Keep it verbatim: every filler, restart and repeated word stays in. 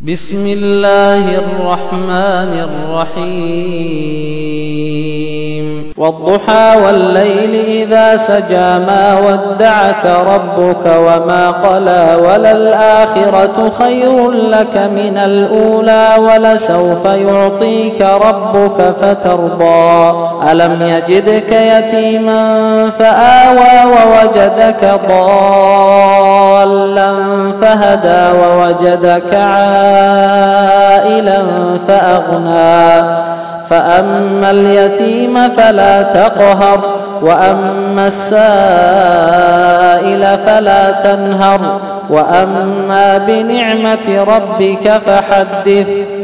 بسم الله الرحمن الرحيم والضحى والليل إذا سجى ما ودعك ربك وما قلى وللآخرة خير لك من الأولى ولسوف يعطيك ربك فترضى ألم يجدك يتيما فآوى ووجدك ضالا فهدى ووجدك عائلا فأغنى فأما اليتيم فلا تقهر وأما السائل فلا تنهر وأما بنعمة ربك فحدث